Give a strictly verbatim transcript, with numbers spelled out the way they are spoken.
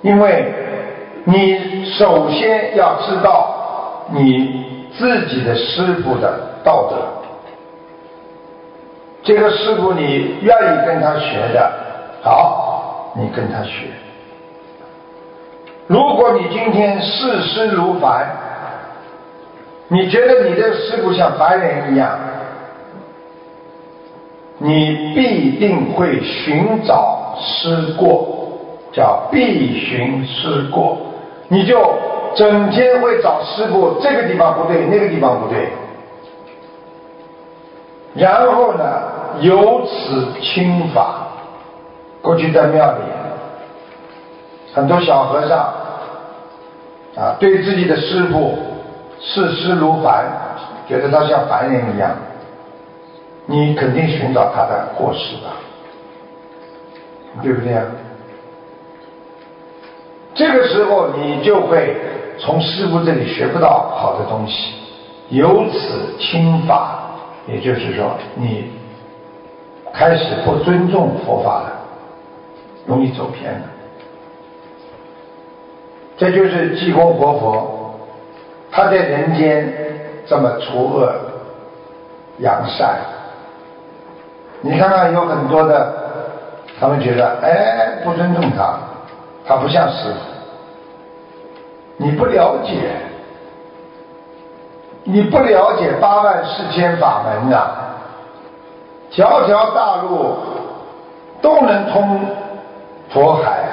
因为你首先要知道你自己的师父的道德，这个师父你愿意跟他学的，好，你跟他学。如果你今天视师如凡，你觉得你的师父像凡人一样，你必定会寻找师过，叫必寻师过，你就整天会找师父，这个地方不对，那个地方不对，然后呢由此轻法。过去在庙里很多小和尚啊，对自己的师父视师如凡，觉得他像凡人一样，你肯定寻找他的过失吧，对不对啊？这个时候你就会从师父这里学不到好的东西，由此轻法，也就是说你开始不尊重佛法了，容易走偏了。这就是济公活佛，他在人间这么除恶扬善。你看看有很多的，他们觉得哎不尊重他，他不像师父。你不了解，你不了解八万四千法门呐、啊，条条大路都能通佛海，